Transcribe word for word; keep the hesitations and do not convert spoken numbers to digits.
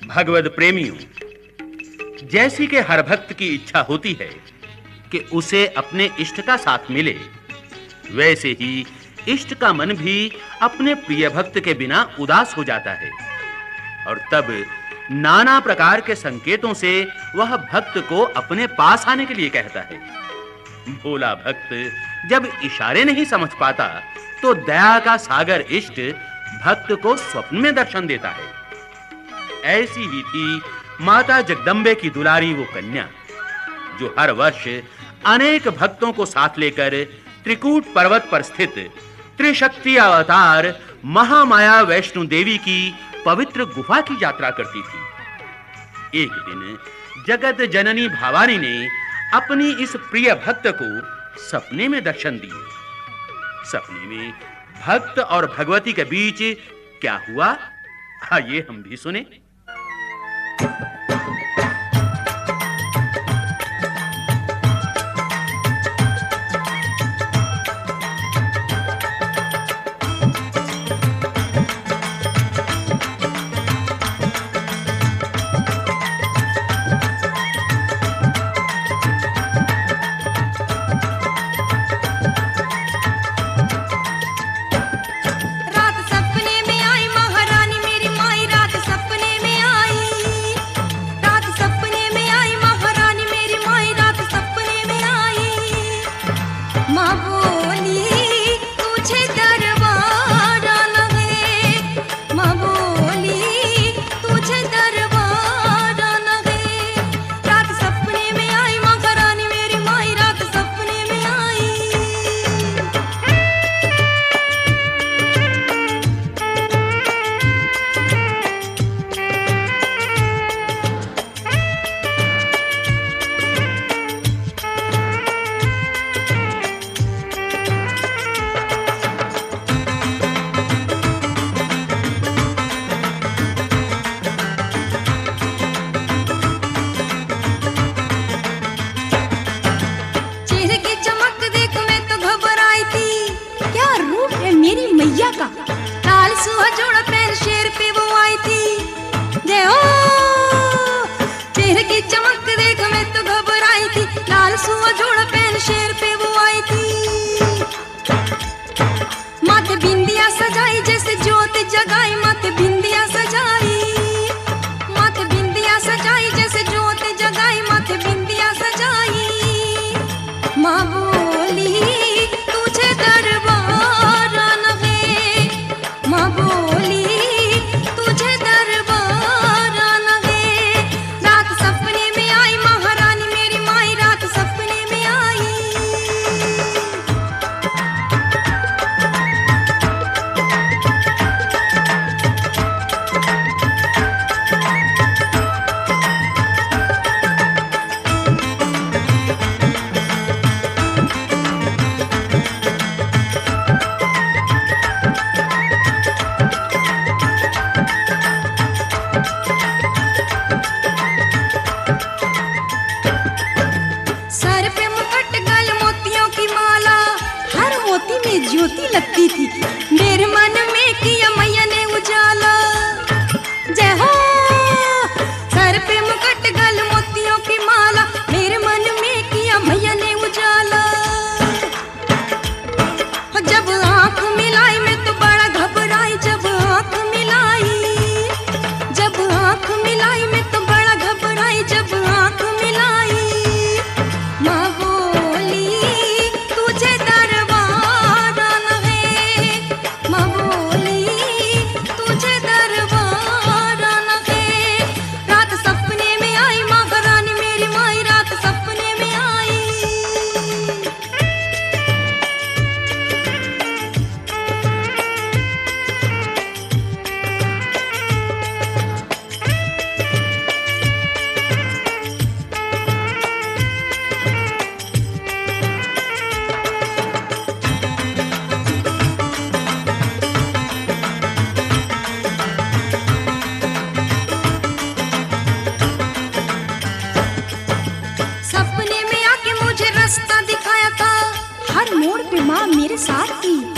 भगवद प्रेमियों, जैसी कि हर भक्त की इच्छा होती है कि उसे अपने इष्ट का साथ मिले, वैसे ही इष्ट का मन भी अपने प्रिय भक्त के बिना उदास हो जाता है और तब नाना प्रकार के संकेतों से वह भक्त को अपने पास आने के लिए कहता है। भोला भक्त जब इशारे नहीं समझ पाता तो दया का सागर इष्ट भक्त को स्वप्न में दर्शन देता है। ऐसी ही थी माता जगदंबे की दुलारी वो कन्या, जो हर वर्ष अनेक भक्तों को साथ लेकर त्रिकूट पर्वत पर स्थित त्रिशक्ति अवतार महामाया वैष्णो देवी की पवित्र गुफा की यात्रा करती थी। एक दिन जगत जननी भवानी ने अपनी इस प्रिय भक्त को सपने में दर्शन दिए। सपने में भक्त और भगवती के बीच क्या हुआ, आइए हम भी सुने। लाल सुहा जोड़ा पैर शेर पे वो आई थी। जय हो चेहरे की चमक देख मैं तो घबराई थी। लाल सुहा जोड़ा पैर शेर पे वो आई थी। माथे बिंदिया सजाई जैसे ज्योत जगाई। माथे बिंदिया सजाई माथे बिंदिया सजाई जैसे ज्योत जगाई। माथे बिंदिया सजाई। माँ बोली तुझे दरबार आना है। माँ बोली तुझे दरबार आना है। रात सपने में आई महारानी मेरी माई। रात सपने में आई। ज्योति लगती थी मेरे मन में किया मैया ने उजाला। जय हो सर पे मुकुट गल मोतियों की माला। मेरे मन में किया मैया ने उजाला। जब आंख मिलाई मैं तो बड़ा घबराई। जब आंख मिलाई जब आंख मिलाई मैं तो बड़ा घबराई। जब आंख मिलाई माँ बोली तुझे दरबार आना है। माँ बोली तुझे दरबार आना है। रात सपने में आई महारानी मेरी माई। रात सपने में आई। सपने में आके मुझे रास्ता दिखाया था। हर मोड़ पे माँ मेरे साथ थी।